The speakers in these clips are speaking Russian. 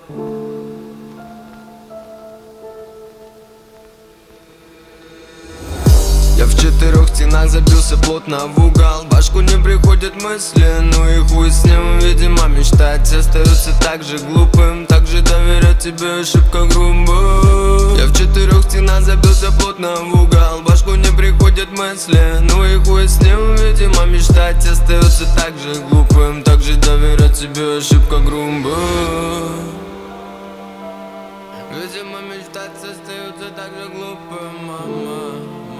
Я в 4 стенах забился плотно в угол. В башку не приходят мысли, ну и хуй с ним. Видимо, мечтать остается так же глупым. Так же доверять тебе ошибка грубая. Я в 4 стенах забился плотно в угол. В башку не приходят мысли, ну и хуй с ним. Видимо, мечтать остается так же глупым. Так же доверять тебе ошибка грубая. Видимо, мечтать остается так же глупым, мама.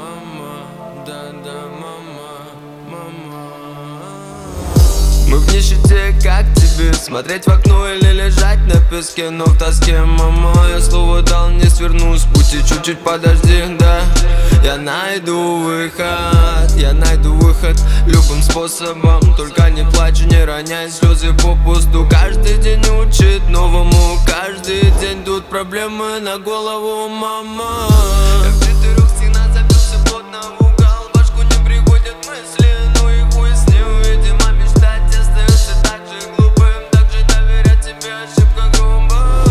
Да, мама. Мы в нищете, как тебе? Смотреть в окно или лежать на песке, но в тоске, мама. Я слово дал, не сверну с пути, чуть-чуть подожди, да. Я найду выход любым способом. Только не плачь, не роняй слезы попусту. Каждый день учит новому, каждый день тут проблемы на голову, мама. Я в 4 стенах забился плотно в угол. В башку не приходят мысли, ну и хуй с ним. Видимо, мечтать остается так же глупым. Так же доверять тебе ошибка грубая.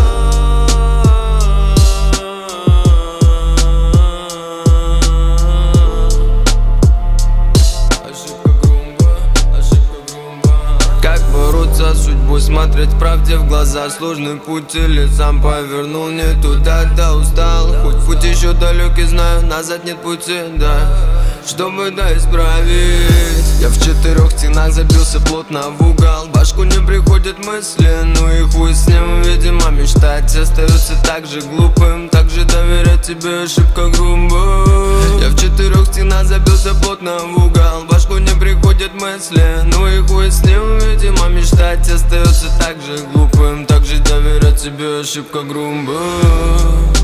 Как бороться с судьбой, смотреть правде в глаза. Сложный путь или сам повернул не туда, да устал. Хоть путь еще далекий, знаю, назад нет пути, да. Чтобы да исправить. Я в 4 стенах забился плотно в угол. В башку не приходят мысли, ну и хуй с ним. Видимо, мечтать остается так же глупым. Так же доверять тебе ошибка грубая. Я в 4 стенах забился плотно в угол. В башку не приходят мысли, ну и хуй с ним. Видимо, мечтать остается так же глупым. Так же доверять тебе ошибка грубая.